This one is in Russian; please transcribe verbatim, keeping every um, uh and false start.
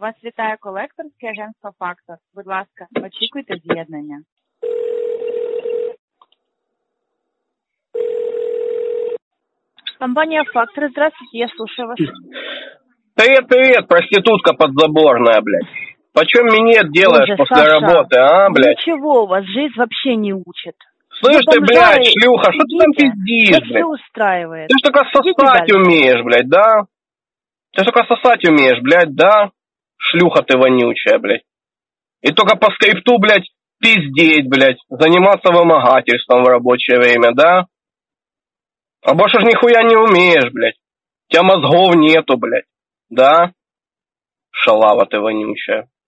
Вас вітає колекторське агентство «Фактор». Будь ласка, очікуйте з'єднання. Компания «Фактор». Здравствуйте, я слушаю вас. Привет, привет, проститутка подзаборная, блядь. Почем минет делаешь Боже, после Саша, работы, а, блядь? Ничего, у вас жизнь вообще не учит. Слышь ты, блядь, шлюха, что ты там Вас пиздишь, все блядь? устраивает. Ты ж только Идите сосать дальше. умеешь, блядь, да? Ты ж только сосать умеешь, блядь, да? Шлюха ты вонючая, блядь. И только по скрипту, блядь, пиздеть, блядь, заниматься вымогательством в рабочее время, да? А больше ж нихуя не умеешь, блядь. У тебя мозгов нету, блядь, да? Шалава ты вонючая.